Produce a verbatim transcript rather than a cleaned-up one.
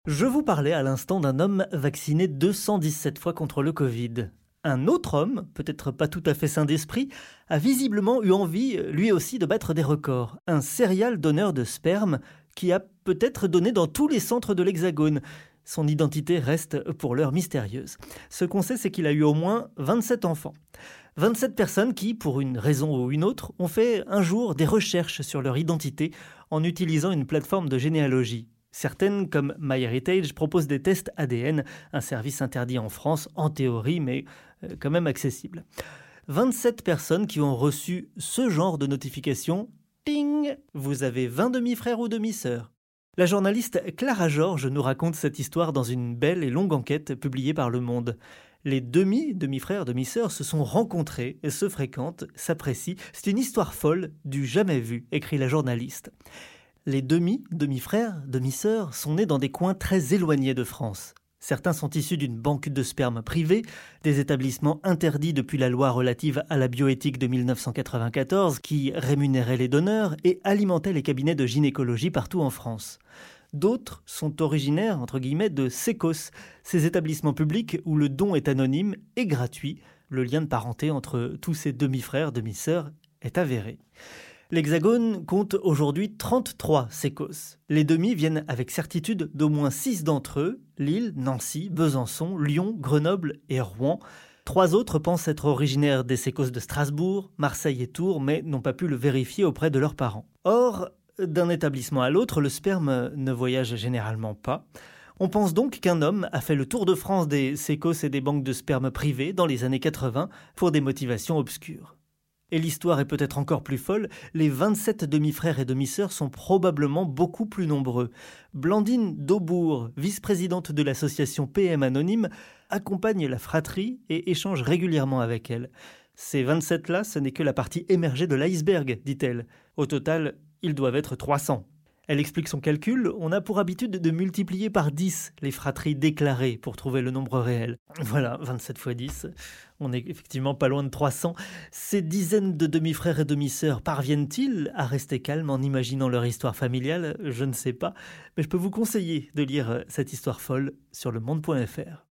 Je vous parlais à l'instant d'un homme vacciné deux cent dix-sept fois contre le Covid. Un autre homme, peut-être pas tout à fait sain d'esprit, a visiblement eu envie, lui aussi, de battre des records. Un serial donneur de sperme qui a peut-être donné dans tous les centres de l'Hexagone. Son identité reste pour l'heure mystérieuse. Ce qu'on sait, c'est qu'il a eu au moins vingt-sept enfants. vingt-sept personnes qui, pour une raison ou une autre, ont fait un jour des recherches sur leur identité en utilisant une plateforme de généalogie. Certaines, comme MyHeritage, proposent des tests A D N, un service interdit en France, en théorie, mais quand même accessible. vingt-sept personnes qui ont reçu ce genre de notification. Ting ! Vous avez vingt demi-frères ou demi-sœurs. La journaliste Clara Georges nous raconte cette histoire dans une belle et longue enquête publiée par Le Monde. Les demi, demi-frères, demi-sœurs se sont rencontrés, se fréquentent, s'apprécient. C'est une histoire folle, du jamais vu, écrit la journaliste. Les demi, demi-frères, demi-sœurs sont nés dans des coins très éloignés de France. Certains sont issus d'une banque de sperme privée, des établissements interdits depuis la loi relative à la bioéthique de mille neuf cent quatre-vingt-quatorze qui rémunérait les donneurs et alimentait les cabinets de gynécologie partout en France. D'autres sont originaires, entre guillemets, de sécos, ces établissements publics où le don est anonyme et gratuit. Le lien de parenté entre tous ces demi-frères, demi-sœurs est avéré. L'Hexagone compte aujourd'hui trente-trois sécos. Les demi viennent avec certitude d'au moins six d'entre eux, Lille, Nancy, Besançon, Lyon, Grenoble et Rouen. Trois autres pensent être originaires des sécos de Strasbourg, Marseille et Tours, mais n'ont pas pu le vérifier auprès de leurs parents. Or, d'un établissement à l'autre, le sperme ne voyage généralement pas. On pense donc qu'un homme a fait le tour de France des sécos et des banques de sperme privées dans les années quatre-vingts pour des motivations obscures. Et l'histoire est peut-être encore plus folle, les vingt-sept demi-frères et demi-sœurs sont probablement beaucoup plus nombreux. Blandine Daubourg, vice-présidente de l'association P M Anonyme, accompagne la fratrie et échange régulièrement avec elle. Ces vingt-sept-là, ce n'est que la partie émergée de l'iceberg, dit-elle. Au total, ils doivent être trois cents. Elle explique son calcul, on a pour habitude de multiplier par dix les fratries déclarées pour trouver le nombre réel. Voilà, vingt-sept fois dix, on est effectivement pas loin de trois cents. Ces dizaines de demi-frères et demi-sœurs parviennent-ils à rester calmes en imaginant leur histoire familiale ? Je ne sais pas, mais je peux vous conseiller de lire cette histoire folle sur le monde point f r.